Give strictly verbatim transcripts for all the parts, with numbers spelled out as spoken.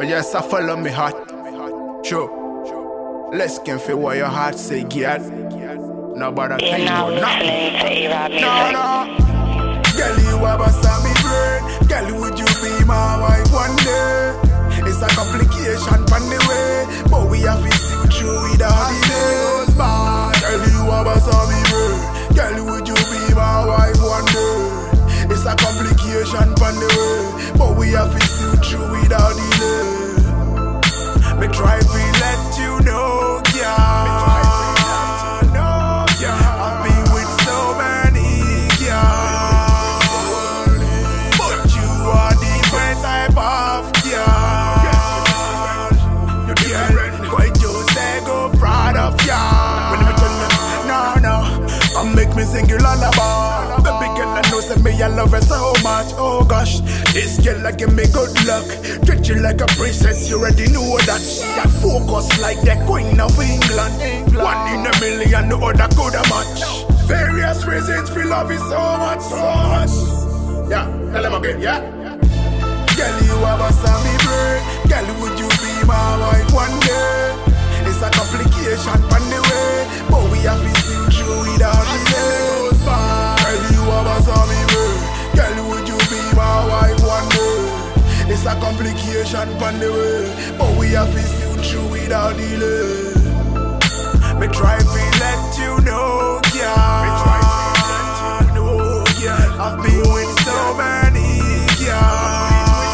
But yes, I follow me heart. Sure. Let's get feel what your heart say, girl. Nobody think about nothing. No, no. Girl, you have a me brain. Girl, would you be my wife one day? It's a complication on the way, but we have to see through with the holidays. Girl, you have a me brain. Girl, would you be my wife one day? It's a complication on the way, but we have to see through without delay. Me try to let you know, yeah. No, yeah. I've been with so many, yeah. But you are different type of, yeah. You're different. Quite you say go proud of, yeah. When me tell you, no, no, come make me sing you lullaby. Baby girl, I know say me I love her so much. Oh gosh, this girl I give me good luck. Treat you like a princess, you already know that. She a focus like the Queen of England. England. One in a million, no other could a match. Various reasons we love you so much, so much. Yeah, tell them again, yeah. Girl, you have a Sammy brain. Girl, would you be my wife one day? It's a complication on the way, but we have to see through without delay. Girl, you have a Sammy brain. Girl, would you be my wife one day? It's a complication on the way, but we have to see through without delay. Me try to let you know, yeah. Me try to let you know, yeah. I've been with so many, yeah.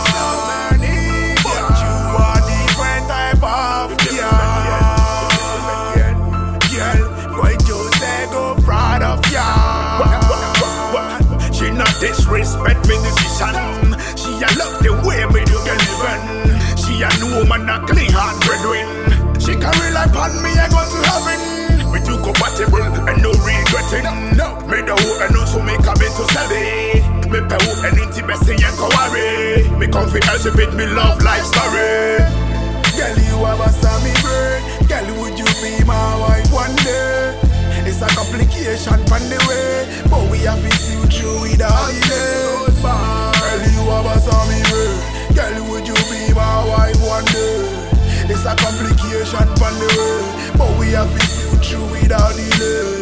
But you are different type of, yeah. Girl, why you say go proud of, yeah. She not disrespect me decision. She a love the way me do get living. She a know man a clean heart breadwin. She can rely upon me, I go to heaven. We too compatible and no regretting. No, me the who and also me coming to sell it. Me pay who and intimacy and worry. Me confidence with me love life story. Girl, you have a Sammy brain. Girl, would you be my wife one day? It's a complication on the way, but we have to see through with the holidays. Girl, you have a Sammy brain. Girl, would you be my wife one day? It's a complication on the way, but we have to see through without delay.